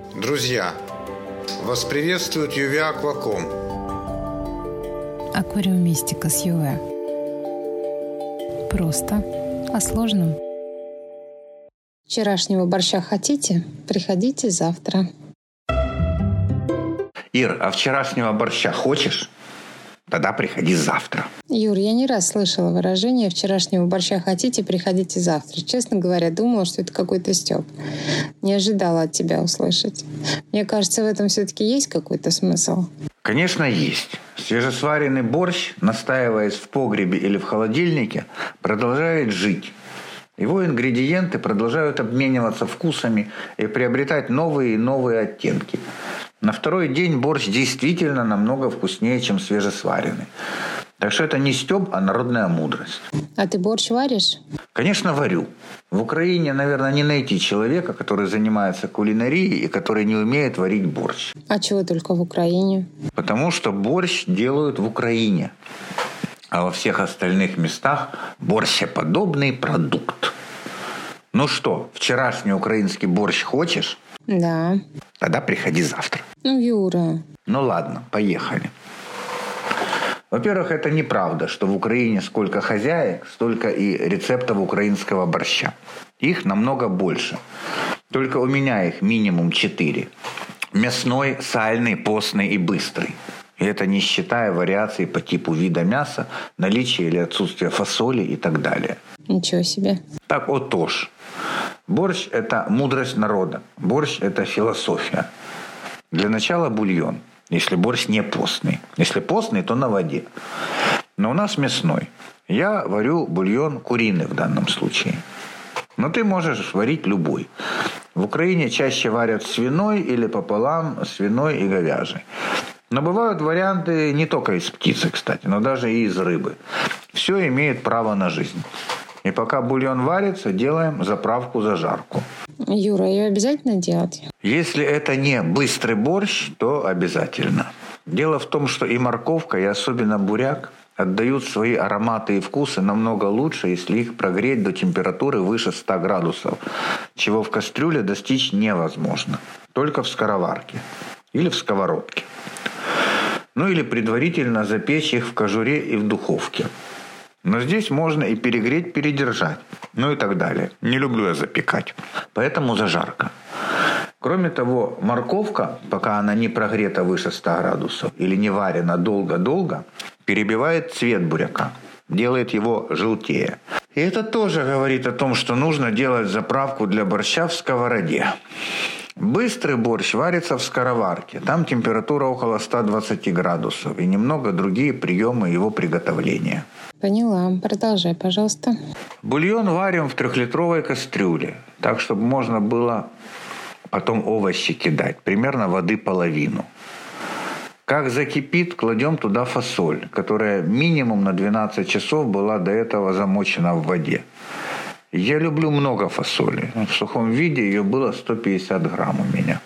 Друзья, вас приветствует Юве Акваком. Аквариумистика с Юве. Просто о сложном. Вчерашнего борща хотите? Приходите завтра. Ир, а вчерашнего борща хочешь? Тогда приходи завтра. Юр, я не раз слышала выражение «вчерашнего борща хотите, приходите завтра». Честно говоря, думала, что это какой-то стёб. Не ожидала от тебя услышать. Мне кажется, в этом все-таки есть какой-то смысл. Конечно, есть. Свежесваренный борщ, настаиваясь в погребе или в холодильнике, продолжает жить. Его ингредиенты продолжают обмениваться вкусами и приобретать новые и новые оттенки. На второй день борщ действительно намного вкуснее, чем свежесваренный. Так что это не стёб, а народная мудрость. А ты борщ варишь? Конечно, варю. В Украине, наверное, не найти человека, который занимается кулинарией и который не умеет варить борщ. А чего только в Украине? Потому что борщ делают в Украине. А во всех остальных местах борщеподобный продукт. Ну что, вчерашний украинский борщ хочешь? Да. Тогда приходи завтра. Ну, Юра. Ну ладно, поехали. Во-первых, это неправда, что в Украине сколько хозяек, столько и рецептов украинского борща. Их намного больше. Только у меня их минимум 4. Мясной, сальный, постный и быстрый. И это не считая вариаций по типу вида мяса, наличия или отсутствия фасоли и так далее. Ничего себе. Так отож. Борщ – это мудрость народа. Борщ – это философия. Для начала бульон, если борщ не постный. Если постный, то на воде. Но у нас мясной. Я варю бульон куриный в данном случае. Но ты можешь варить любой. В Украине чаще варят свиной или пополам свиной и говяжий. Но бывают варианты не только из птицы, кстати, но даже и из рыбы. Все имеет право на жизнь. И пока бульон варится, делаем заправку-зажарку. Юра, ее обязательно делать? Если это не быстрый борщ, то обязательно. Дело в том, что и морковка, и особенно буряк отдают свои ароматы и вкусы намного лучше, если их прогреть до температуры выше 100 градусов, чего в кастрюле достичь невозможно. Только в скороварке или в сковородке. Ну или предварительно запечь их в кожуре и в духовке. Но здесь можно и перегреть, передержать, ну и так далее. Не люблю я запекать, поэтому зажарка. Кроме того, морковка, пока она не прогрета выше 100 градусов или не варена долго-долго, перебивает цвет буряка, делает его желтее. И это тоже говорит о том, что нужно делать заправку для борща в сковороде. Быстрый борщ варится в скороварке. Там температура около 120 градусов и немного другие приемы его приготовления. Поняла. Продолжай, пожалуйста. Бульон варим в 3-литровой кастрюле, так, чтобы можно было потом овощи кидать. Примерно воды половину. Как закипит, кладем туда фасоль, которая минимум на 12 часов была до этого замочена в воде. Я люблю много фасоли. В сухом виде ее было 150 грамм у меня.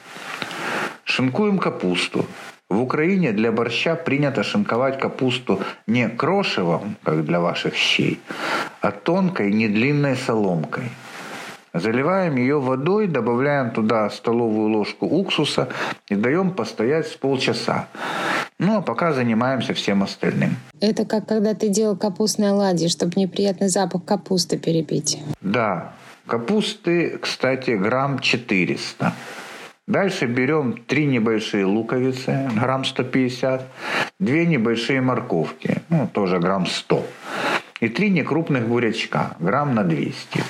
Шинкуем капусту. В Украине для борща принято шинковать капусту не крошевом, как для ваших щей, а тонкой, недлинной соломкой. Заливаем ее водой, добавляем туда столовую ложку уксуса и даем постоять с полчаса. Ну, а пока занимаемся всем остальным. Это как когда ты делал капустные оладьи, чтобы неприятный запах капусты перебить. Да. Капусты, кстати, грамм 400. Дальше берем 3 небольшие луковицы, грамм 150, 2 небольшие морковки, тоже грамм 100, и 3 некрупных бурячка, грамм на 200.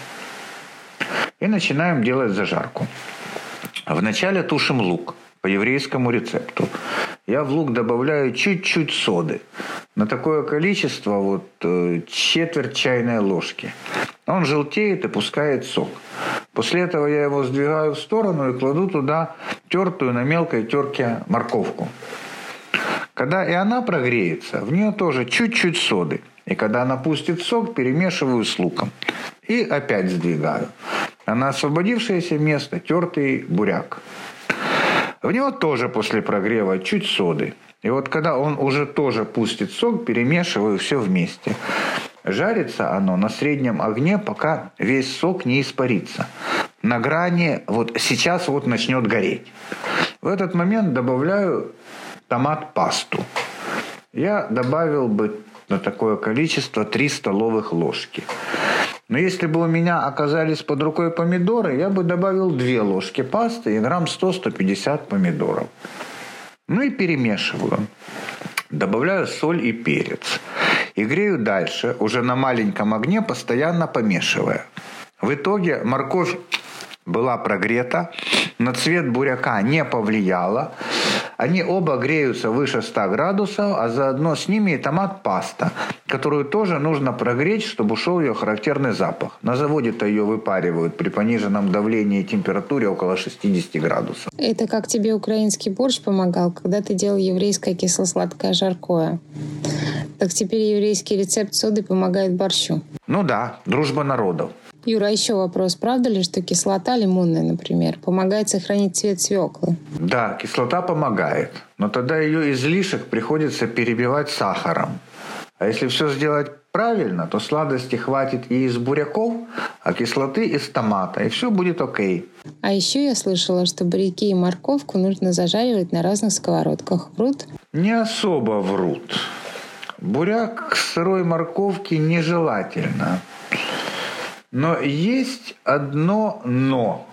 И начинаем делать зажарку. Вначале тушим лук по еврейскому рецепту. Я в лук добавляю чуть-чуть соды. На такое количество четверть чайной ложки. Он желтеет и пускает сок. После этого я его сдвигаю в сторону и кладу туда тертую на мелкой терке морковку. Когда и она прогреется, в нее тоже чуть-чуть соды. И когда она пустит сок, перемешиваю с луком. И опять сдвигаю. А на освободившееся место тертый буряк. В него тоже после прогрева чуть соды. И вот когда он уже тоже пустит сок, перемешиваю все вместе. Жарится оно на среднем огне, пока весь сок не испарится. на грани, вот сейчас вот начнет гореть. В этот момент добавляю томат-пасту. Я добавил бы на такое количество 3 столовых ложки. Но если бы у меня оказались под рукой помидоры, я бы добавил 2 ложки пасты и грамм 100-150 помидоров. Ну и перемешиваю. Добавляю соль и перец. И грею дальше, уже на маленьком огне, постоянно помешивая. В итоге морковь была прогрета, на цвет буряка не повлияло. Они оба греются выше 100 градусов, а заодно с ними и томат-паста, которую тоже нужно прогреть, чтобы ушел ее характерный запах. На заводе-то ее выпаривают при пониженном давлении и температуре около 60 градусов. Это как тебе украинский борщ помогал, когда ты делал еврейское кисло-сладкое жаркое. Так теперь еврейский рецепт соды помогает борщу. Ну да, дружба народов. Юра, еще вопрос. Правда ли, что кислота лимонная, например, помогает сохранить цвет свеклы? Да, кислота помогает, но тогда ее излишек приходится перебивать сахаром. А если все сделать правильно, то сладости хватит и из буряков, а кислоты из томата, и все будет окей. А еще я слышала, что буряки и морковку нужно зажаривать на разных сковородках. Врут? Не особо врут. Буряк к сырой морковке нежелательно. Но есть одно «но».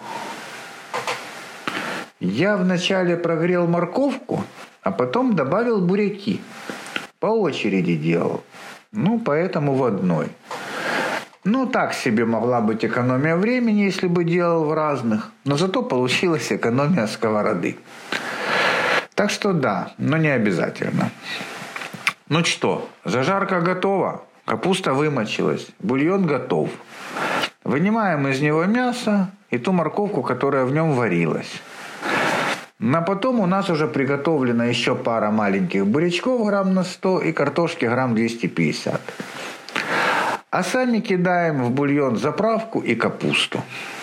Я вначале прогрел морковку, а потом добавил буряки. По очереди делал. Поэтому в одной. Так себе могла быть экономия времени, если бы делал в разных. Но зато получилась экономия сковороды. Так что да, но не обязательно. Ну что, зажарка готова, капуста вымочилась, бульон готов. Вынимаем из него мясо и ту морковку, которая в нем варилась. А потом у нас уже приготовлена еще пара маленьких бурячков грамм на 100 и картошки грамм 250. А сами кидаем в бульон заправку и капусту.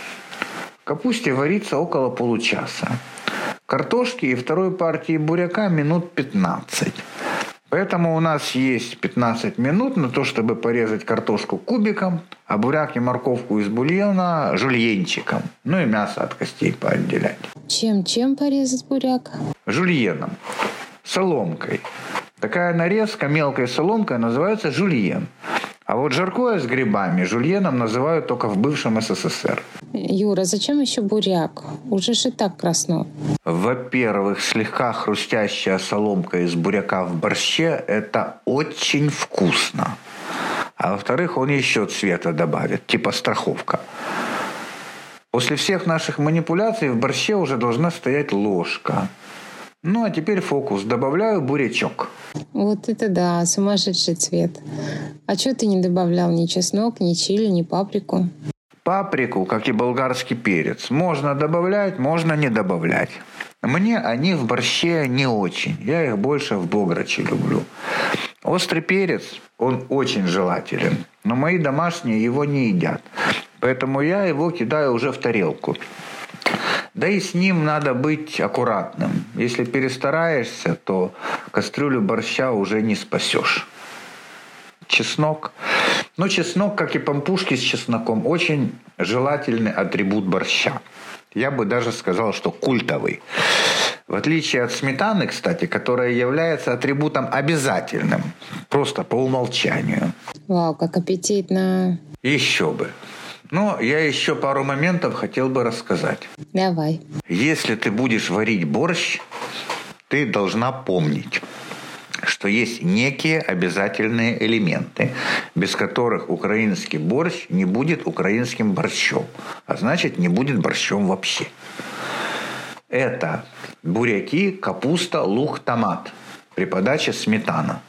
В капусте варится около получаса. Картошки и второй партии буряка минут 15. Поэтому у нас есть 15 минут на то, чтобы порезать картошку кубиком, а буряк и морковку из бульона жульенчиком. И мясо от костей поотделять. Чем порезать буряк? Жульеном. Соломкой. Такая нарезка мелкой соломкой называется жульен. А вот жаркое с грибами жульеном называют только в бывшем СССР. Юра, зачем еще буряк? Уже ж и так красно. Во-первых, слегка хрустящая соломка из буряка в борще – это очень вкусно. А во-вторых, он еще цвета добавит, типа страховка. После всех наших манипуляций в борще уже должна стоять ложка. А теперь фокус. Добавляю бурячок. Вот это да, сумасшедший цвет. А что ты не добавлял ни чеснок, ни чили, ни паприку? Паприку, как и болгарский перец, можно добавлять, можно не добавлять. Мне они в борще не очень. Я их больше в бограче люблю. Острый перец, он очень желателен. Но мои домашние его не едят. Поэтому я его кидаю уже в тарелку. Да и с ним надо быть аккуратным. Если перестараешься, то кастрюлю борща уже не спасешь. Чеснок. Чеснок, как и пампушки с чесноком, очень желательный атрибут борща. Я бы даже сказал, что культовый. В отличие от сметаны, кстати, которая является атрибутом обязательным. Просто по умолчанию. Вау, как аппетитно. Еще бы. Но я еще пару моментов хотел бы рассказать. Давай. Если ты будешь варить борщ, ты должна помнить, что есть некие обязательные элементы, без которых украинский борщ не будет украинским борщом, а значит не будет борщом вообще. Это буряки, капуста, лук, томат при подаче сметана.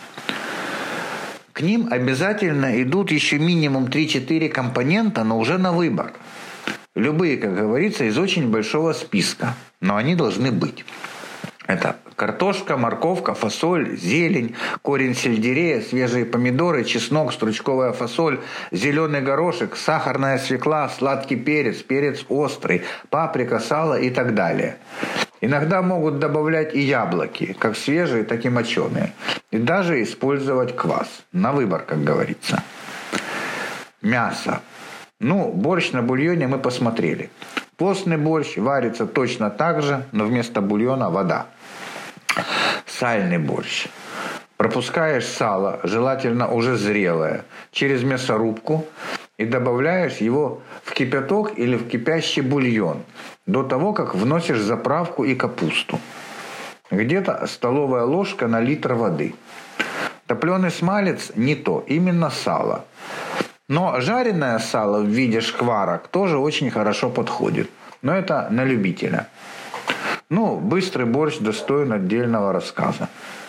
К ним обязательно идут еще минимум 3-4 компонента, но уже на выбор. Любые, как говорится, из очень большого списка, но они должны быть. Это картошка, морковка, фасоль, зелень, корень сельдерея, свежие помидоры, чеснок, стручковая фасоль, зеленый горошек, сахарная свекла, сладкий перец, перец острый, паприка, сало и так далее. Иногда могут добавлять и яблоки, как свежие, так и моченые. И даже использовать квас. На выбор, как говорится. Мясо. Борщ на бульоне мы посмотрели. Постный борщ варится точно так же, но вместо бульона вода. Сальный борщ. Пропускаешь сало, желательно уже зрелое, через мясорубку и добавляешь его в кипяток или в кипящий бульон до того, как вносишь заправку и капусту. Где-то столовая ложка на литр воды. Топленый смалец не то, именно сало. Но жареное сало в виде шкварок тоже очень хорошо подходит. Но это на любителя. Быстрый борщ достоин отдельного рассказа.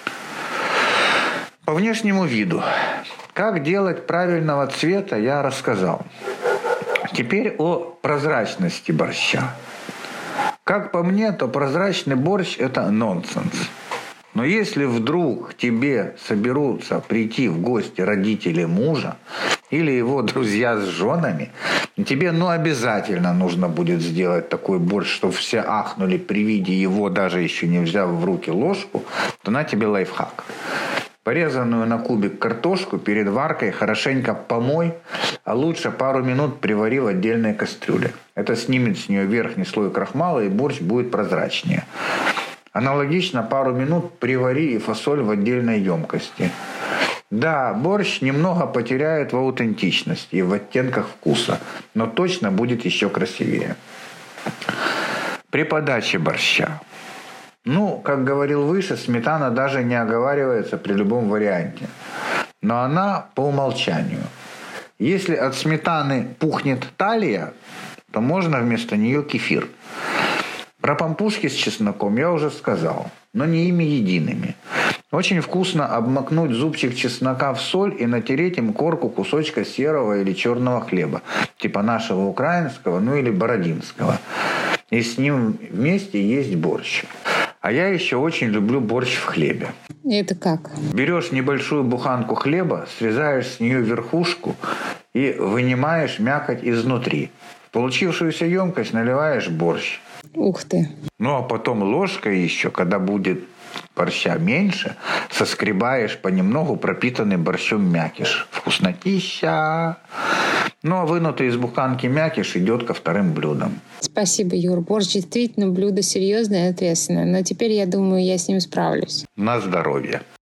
По внешнему виду. Как делать правильного цвета, я рассказал. Теперь о прозрачности борща. Как по мне, то прозрачный борщ – это нонсенс. Но если вдруг к тебе соберутся прийти в гости родители мужа или его друзья с женами, тебе обязательно нужно будет сделать такой борщ, чтобы все ахнули при виде его, даже еще не взяв в руки ложку, то на тебе лайфхак. Порезанную на кубик картошку перед варкой хорошенько помой, а лучше пару минут привари в отдельной кастрюле. Это снимет с нее верхний слой крахмала, и борщ будет прозрачнее. Аналогично пару минут привари и фасоль в отдельной емкости. Да, борщ немного потеряет в аутентичности и в оттенках вкуса, но точно будет еще красивее. При подаче борща. Как говорил выше, сметана даже не оговаривается при любом варианте. Но она по умолчанию. Если от сметаны пухнет талия, то можно вместо нее кефир. Про пампушки с чесноком я уже сказал, но не ими едиными. Очень вкусно обмакнуть зубчик чеснока в соль и натереть им корку кусочка серого или черного хлеба, типа нашего украинского, или бородинского. И с ним вместе есть борщ. А я еще очень люблю борщ в хлебе. Это как? Берешь небольшую буханку хлеба, срезаешь с нее верхушку и вынимаешь мякоть изнутри. В получившуюся емкость наливаешь борщ. Ух ты. А потом ложкой еще, когда будет борща меньше, соскребаешь понемногу пропитанный борщом мякиш. Вкуснотища. А вынутый из буханки мякиш идет ко вторым блюдам. Спасибо, Юр. Борщ действительно блюдо серьезное и ответственное. Но теперь, я думаю, я с ним справлюсь. На здоровье.